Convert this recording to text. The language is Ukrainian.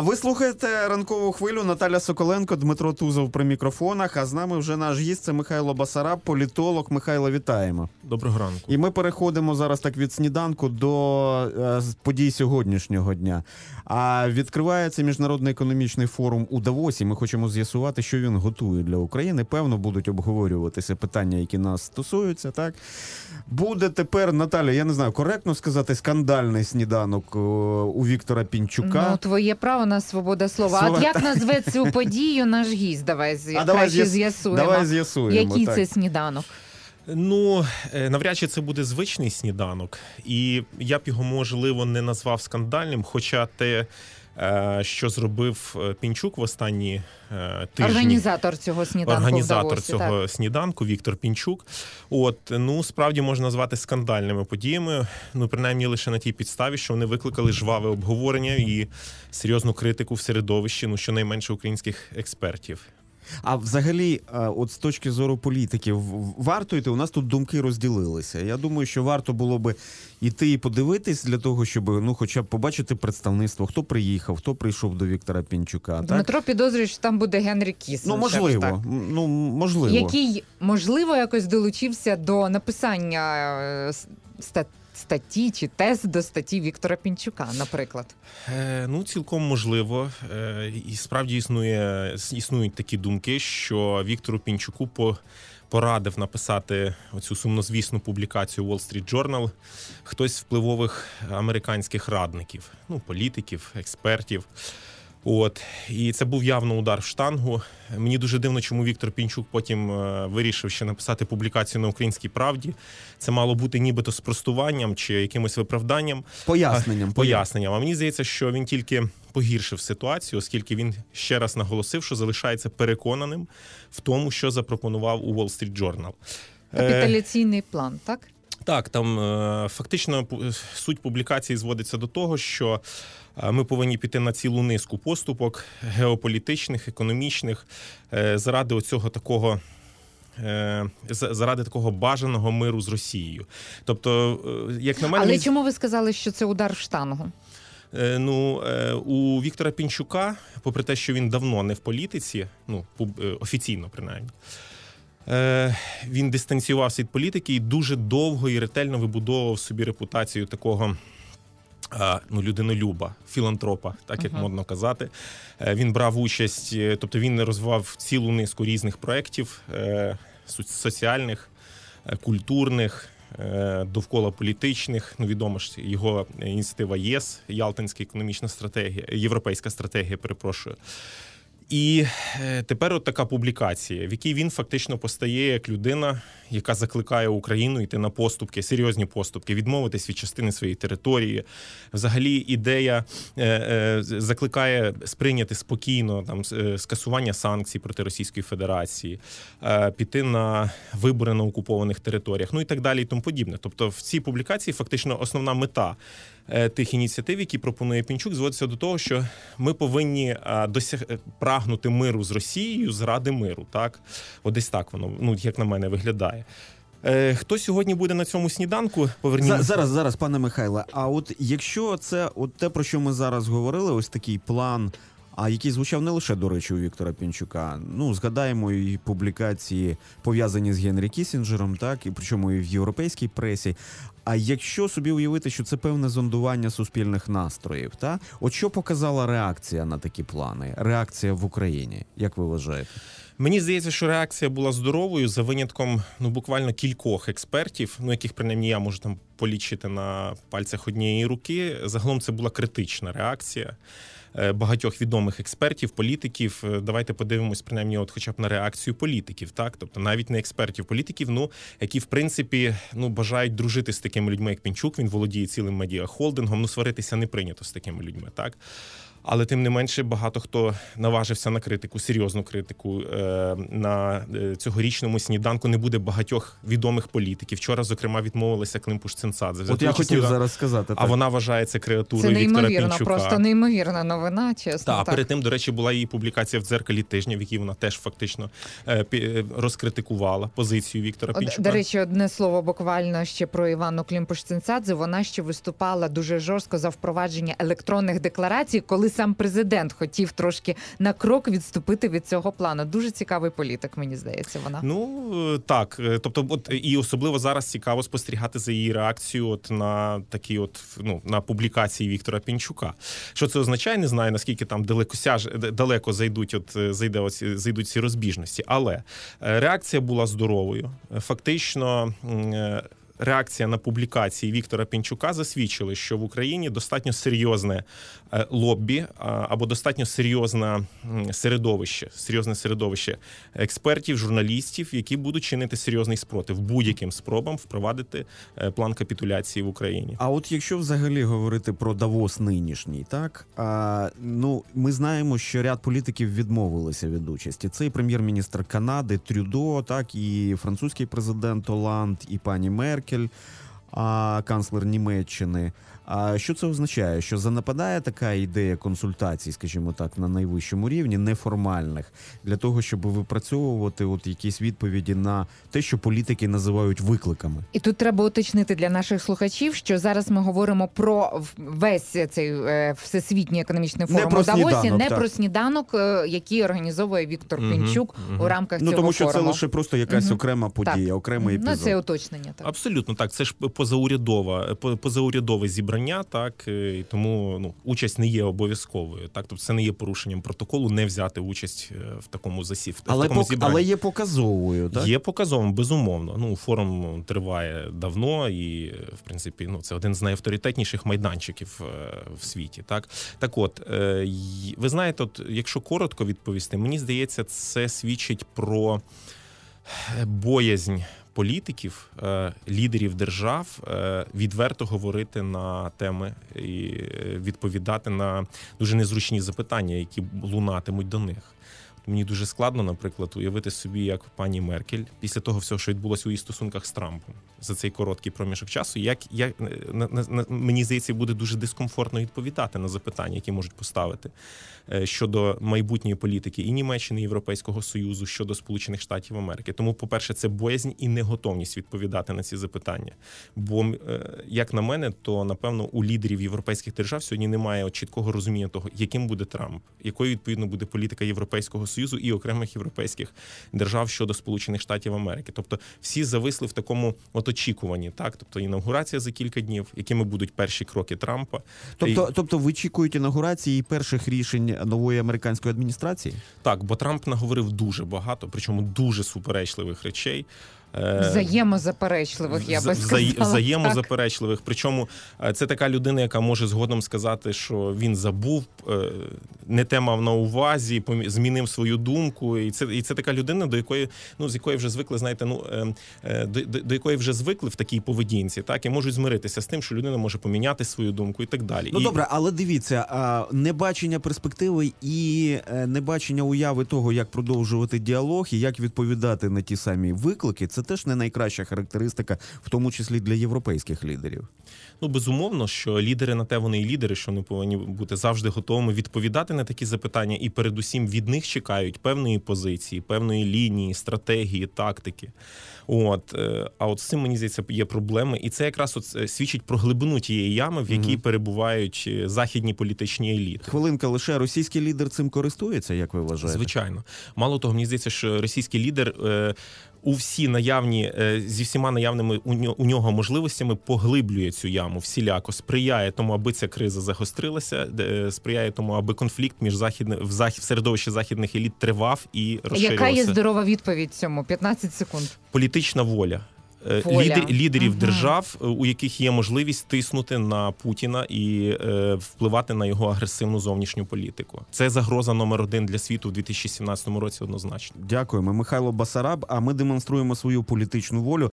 Ви слухаєте «Ранкову хвилю». Наталя Соколенко, Дмитро Тузов при мікрофонах. А з нами вже наш гість – це Михайло Басараб, політолог. Михайло, вітаємо. Доброго ранку. І ми переходимо зараз так від сніданку до подій сьогоднішнього дня. А відкривається Міжнародний економічний форум у Давосі. Ми хочемо з'ясувати, що він готує для України. Певно, будуть обговорюватися питання, які нас стосуються, так? Буде тепер, Наталя, я не знаю, коректно сказати, скандальний сніданок у Віктора Пінчука. Ну, твоє право на свобода слова. А як назве цю подію наш гість? Давай з'ясуємо. Давай з'ясуємо. Який так. це сніданок? Ну, навряд чи це буде звичний сніданок. І я б його, можливо, не назвав скандальним, хоча те, що зробив Пінчук в останні тижні. Організатор цього сніданку. Організатор вдалося, цього так. сніданку, Віктор Пінчук. Справді можна назвати скандальними подіями. Принаймні лише на тій підставі, що вони викликали жваве обговорення і серйозну критику в середовищі, щонайменше українських експертів. А взагалі, от з точки зору політиків, варто йти? У нас тут думки розділилися. Я думаю, що варто було би йти і подивитись для того, щоб хоча б побачити представництво, хто приїхав, хто прийшов до Віктора Пінчука. Дмитро підозрює, що там буде Генрі Кіссінджер. Можливо. Можливо. Який, можливо, якось долучився до написання статті чи тез до статті Віктора Пінчука, наприклад. Цілком можливо. І справді існують такі думки, що Віктору Пінчуку порадив написати оцю сумнозвісну публікацію Wall Street Journal хтось з впливових американських радників, політиків, експертів. І це був явно удар в штангу. Мені дуже дивно, чому Віктор Пінчук потім вирішив ще написати публікацію на «Українській правді». Це мало бути нібито спростуванням чи якимось виправданням. Поясненням. А мені здається, що він тільки погіршив ситуацію, оскільки він ще раз наголосив, що залишається переконаним в тому, що запропонував у Wall Street Journal. Капітуляційний план, так? Так, там фактично суть публікації зводиться до того, що ми повинні піти на цілу низку поступок геополітичних, економічних, заради такого бажаного миру з Росією. Тобто, як на мене... Але чому ви сказали, що це удар в штангу? У Віктора Пінчука, попри те, що він давно не в політиці, офіційно принаймні, він дистанціювався від політики і дуже довго і ретельно вибудовував собі репутацію такого людинолюба, філантропа, так як модно казати. Він брав участь, тобто він розвивав цілу низку різних проєктів соціальних, культурних, довкола політичних. Відомо ж його ініціатива ЄС, Ялтинська економічна стратегія, європейська стратегія, перепрошую. І тепер от така публікація, в якій він фактично постає як людина, яка закликає Україну йти на поступки, серйозні поступки, відмовитись від частини своєї території. Взагалі ідея закликає сприйняти спокійно скасування санкцій проти Російської Федерації, піти на вибори на окупованих територіях, і так далі і тому подібне. Тобто в цій публікації фактично основна мета тих ініціатив, які пропонує Пінчук, зводиться до того, що ми повинні прагнути миру з Росією заради миру. Так? Десь так воно, як на мене, виглядає. Хто сьогодні буде на цьому сніданку? Зараз, пане Михайле. А от якщо це те, про що ми зараз говорили, ось такий план, який звучав не лише, до речі, у Віктора Пінчука. Згадаємо і публікації, пов'язані з Генрі Кіссінджером, так, і причому і в європейській пресі. А якщо собі уявити, що це певне зондування суспільних настроїв, та? От що показала реакція на такі плани? Реакція в Україні, як ви вважаєте? Мені здається, що реакція була здоровою, за винятком буквально кількох експертів, яких принаймні я можу полічити на пальцях однієї руки. Загалом це була критична реакція багатьох відомих експертів, політиків. Давайте подивимось принаймні хоча б на реакцію політиків, так? Тобто навіть не експертів, політиків, які в принципі бажають дружити з такими людьми, як Пінчук. Він володіє цілим медіахолдингом, сваритися не прийнято з такими людьми, так? Але тим не менше багато хто наважився на критику, серйозну критику. На цьогорічному сніданку не буде багатьох відомих політиків. Вчора, зокрема, відмовилася Климпуш-Цинцадзе. От я хотів зараз сказати. А вона вважається креатурою Віктора Пінчука. Це просто неймовірна новина, чесно. Так, перед тим, до речі, була її публікація в «Дзеркалі тижня», в якій вона теж фактично розкритикувала позицію Віктора Пінчука. До речі, одне слово буквально ще про Іванну Климпуш-Цинцадзе. Вона ще виступала дуже жорстко за впровадження електронних декларацій, коли сам президент хотів трошки на крок відступити від цього плану. Дуже цікавий політик, мені здається, вона. Ну, так. Тобто, от, і особливо зараз цікаво спостерігати за її реакцією от на такі на публікації Віктора Пінчука. Що це означає, не знаю, наскільки там далеко зайдуть ці розбіжності. Але реакція була здоровою. Фактично, реакція на публікації Віктора Пінчука засвідчили, що в Україні достатньо серйозне лоббі або достатньо серйозне середовище експертів, журналістів, які будуть чинити серйозний спротив будь-яким спробам впровадити план капітуляції в Україні. А от якщо взагалі говорити про Давос нинішній, так, ми знаємо, що ряд політиків відмовилися від участі. Це і прем'єр-міністр Канади Трюдо, так, і французький президент Оланд, і пані Меркель, канцлер Німеччини. А що це означає? Що занепадає така ідея консультацій, скажімо так, на найвищому рівні, неформальних, для того, щоб випрацьовувати от якісь відповіді на те, що політики називають викликами? І тут треба уточнити для наших слухачів, що зараз ми говоримо про весь цей Всесвітній економічний форум у Давосі, не про сніданок, який організовує Віктор Пінчук у рамках цього форуму. Тому що це лише просто якась окрема подія, окремий епізод. Це уточнення. Так. Абсолютно так. Це ж позаурядове зібрання. Так, і тому участь не є обов'язковою. Так, тобто це не є порушенням протоколу не взяти участь в такому зібранні. Але є показовою, так? Є показовим, безумовно. Форум триває давно і, в принципі, це один з найавторитетніших майданчиків в світі. Так от, ви знаєте, якщо коротко відповісти, мені здається, це свідчить про боязнь політиків, лідерів держав відверто говорити на теми і відповідати на дуже незручні запитання, які лунатимуть до них. Мені дуже складно, наприклад, уявити собі, як пані Меркель, після того всього, що відбулося у її стосунках з Трампом за цей короткий проміжок часу, мені здається, буде дуже дискомфортно відповідати на запитання, які можуть поставити щодо майбутньої політики і Німеччини, і Європейського Союзу, щодо Сполучених Штатів Америки. Тому, по-перше, це боязнь і неготовність відповідати на ці запитання. Бо, як на мене, то, напевно, у лідерів європейських держав сьогодні немає чіткого розуміння того, яким буде Трамп, якою, відповідно, буде політика Європейського Союзу і окремих європейських держав щодо Сполучених Штатів Америки. Тобто всі зависли в такому очікуванні, так? Тобто інаугурація за кілька днів, якими будуть перші кроки Трампа. Тобто ви очікуєте інаугурації і перших рішень нової американської адміністрації? Так, бо Трамп наговорив дуже багато, причому дуже суперечливих речей. Взаємозаперечливих, я би сказала. Взаємозаперечливих. Причому це така людина, яка може згодом сказати, що він забув, не те мав на увазі, змінив свою думку. І це така людина, до якої, з якої вже звикли, знаєте, до якої вже звикли в такій поведінці, так, і можуть змиритися з тим, що людина може поміняти свою думку і так далі. Добре, але дивіться, небачення перспективи і небачення уяви того, як продовжувати діалог і як відповідати на ті самі виклики, це теж не найкраща характеристика, в тому числі для європейських лідерів. Безумовно, що лідери на те вони і лідери, що вони повинні бути завжди готовими відповідати на такі запитання, і передусім від них чекають певної позиції, певної лінії, стратегії, тактики. А от з цим, мені здається, є проблеми, і це якраз свідчить про глибину тієї ями, в якій перебувають західні політичні еліти. Хвилинка, лише російський лідер цим користується, як ви вважаєте? Звичайно. Мало того, мені здається, що російський лідер зі всіма наявними у нього можливостями поглиблює цю яму всіляко, сприяє тому, аби ця криза загострилася, сприяє тому, аби конфлікт в середовищі західних еліт тривав і розширювався. Яка є здорова відповідь цьому? 15 секунд. Політична воля. Лідерів держав, у яких є можливість тиснути на Путіна і впливати на його агресивну зовнішню політику. Це загроза номер 1 для світу в 2017 році однозначно. Дякуємо. Михайло Басараб, а ми демонструємо свою політичну волю.